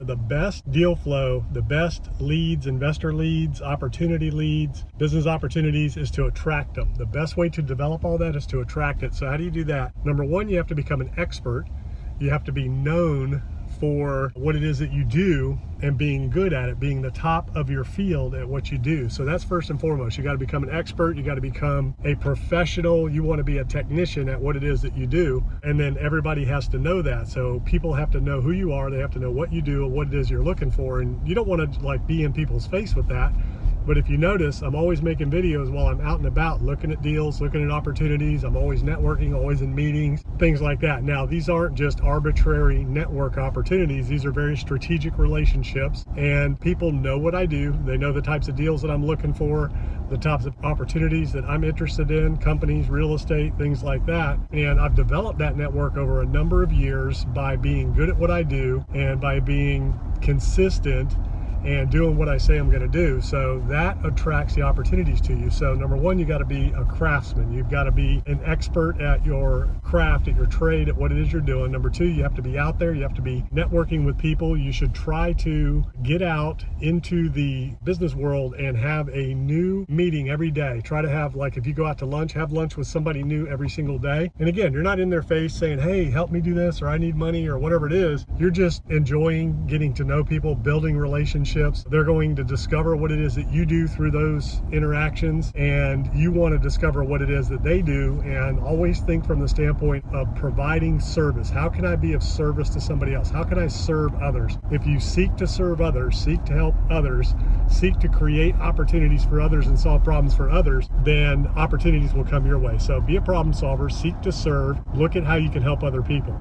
The best deal flow, the best leads, investor leads, opportunity leads, business opportunities is to attract them. The best way to develop all that is to attract it. So how do you do that? Number one, you have to become an expert. You have to be known for what it is that you do and being good at it, being the top of your field at what you do. So that's first and foremost. You got to become an expert. You got to become a professional. You want to be a technician at what it is that you do. And then everybody has to know that. So people have to know who you are. They have to know what you do and what it is you're looking for. And you don't want to like be in people's face with that. But if you notice, I'm always making videos while I'm out and about, looking at deals, looking at opportunities. I'm always networking, always in meetings, things like that. Now, these aren't just arbitrary network opportunities. These are very strategic relationships, and people know what I do. They know the types of deals that I'm looking for, the types of opportunities that I'm interested in, companies, real estate, things like that. And I've developed that network over a number of years by being good at what I do and by being consistent and doing what I say I'm going to do. So that attracts the opportunities to you. So number one, you got to be a craftsman. You've got to be an expert at your craft, at your trade, at what it is you're doing. Number two, you have to be out there. You have to be networking with people. You should try to get out into the business world and have a new meeting every day. Try to have, like, if you go out to lunch, have lunch with somebody new every single day. And again, you're not in their face saying, hey, help me do this, or I need money, or whatever it is. You're just enjoying getting to know people, building relationships. They're going to discover what it is that you do through those interactions, and you want to discover what it is that they do, and always think from the standpoint of providing service. How can I be of service to somebody else? How can I serve others? If you seek to serve others, seek to help others, seek to create opportunities for others and solve problems for others, then opportunities will come your way. So be a problem solver, seek to serve, look at how you can help other people.